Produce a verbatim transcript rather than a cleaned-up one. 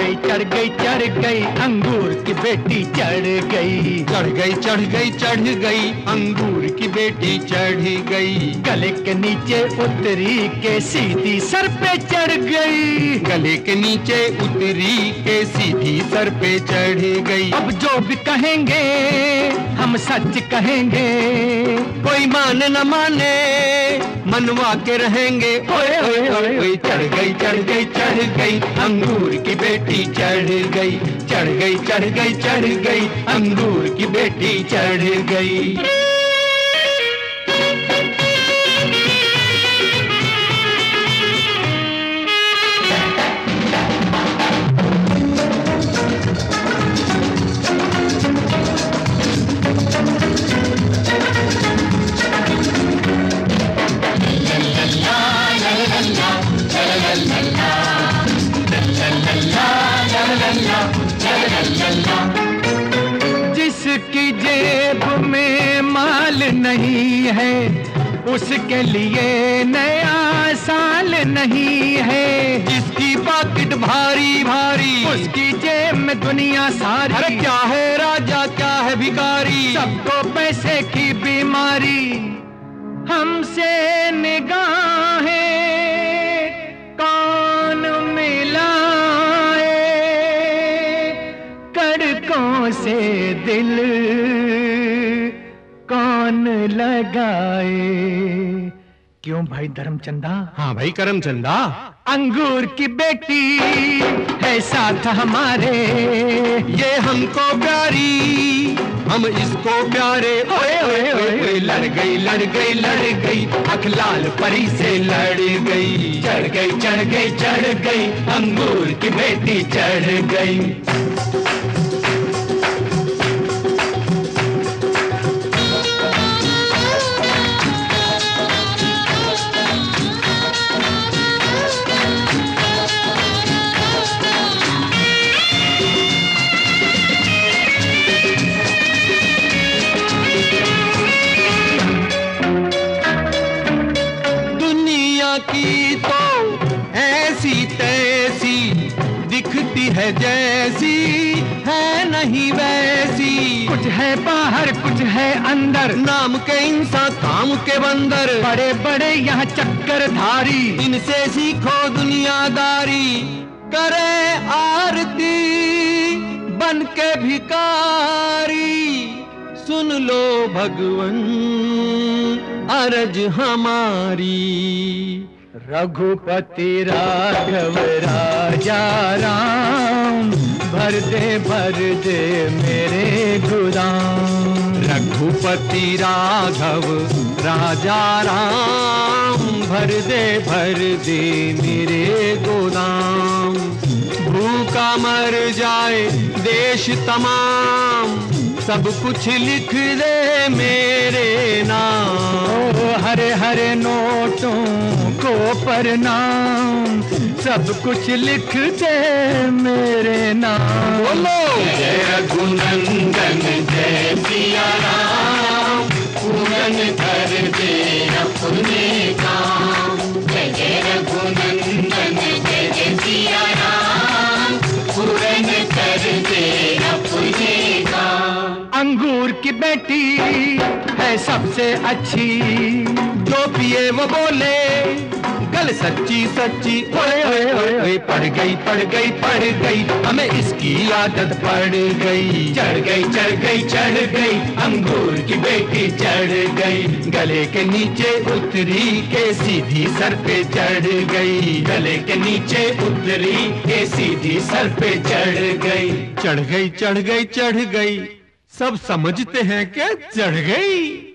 गई चढ़ गई चढ़ गई अंगूर की बेटी चढ़ गई। चढ़ गई चढ़ गई चढ़ गई अंगूर की बेटी चढ़ गई। गले के नीचे उतरी के सीधी सर पे चढ़ गई। गले के नीचे उतरी के सीधी सर पे चढ़ गई। अब जो भी कहेंगे हम सच कहेंगे, कोई माने न माने मनवा के रहेंगे। ओए ओए ओए ओए चढ़ गई चढ़ गई चढ़ गई अंगूर की बेटी चढ़ गई। चढ़ गई चढ़ गई चढ़ गई अंगूर की बेटी चढ़ गई। जिसकी जेब में माल नहीं है उसके लिए नया साल नहीं है। जिसकी पॉकेट भारी भारी उसकी जेब में दुनिया सारी। अरे क्या है राजा क्या है भिखारी, सबको पैसे की बीमारी। हमसे निगाहें कौन मिलाए, कड़कों से दिल कौन लगाए। क्यों भाई धर्मचंदा? हाँ भाई करमचंदा। अंगूर की बेटी है साथ हमारे, ये हमको प्यारी हम इसको प्यारे। ओए ओए ओए लड़ गई लड़ गई लड़ गई अखलाल परी से लड़ गई। चढ़ गई चढ़ गई चढ़ गई अंगूर की बेटी चढ़ गई। की तो ऐसी तैसी दिखती है जैसी है नहीं वैसी। कुछ है बाहर कुछ है अंदर, नाम के इंसान काम के बंदर। बड़े बड़े यहाँ चक्कर धारी, इनसे सीखो दुनियादारी। करे आरती बन के भिकारी, सुन लो भगवन अरज हमारी। रघुपति राघव राजा राम, भर दे भर दे मेरे गोदाम। रघुपति राघव राजा राम, भर दे भर दे मेरे गोदाम। भूखा मर जाए देश तमाम, सब कुछ लिख दे मेरे नाम। ओ हरे हरे नोटों को प्रणाम, सब कुछ लिख दे मेरे नाम। बोलो जय रघुनंदन जय सिया राम, पूरन कर दे अपने काम। जय जय रघुनंदन जय जय सिया राम, पूरन कर दे अपने काम। अंगूर की बेटी है सबसे अच्छी, जो पिए वो बोले गल सच्ची सच्ची। ओए ओए ओए ओए पड़ गई पड़ गई पड़ गई हमें इसकी आदत पड़ गई। चढ़ गई चढ़ गई चढ़ गई अंगूर की बेटी चढ़ गई। गले के नीचे उतरी के सीधी सर पे चढ़ गई। गले के नीचे उतरी के सीधी सर पे चढ़ गई। चढ़ गई चढ़ गई चढ़ गई सब समझते हैं कि चढ़ गई।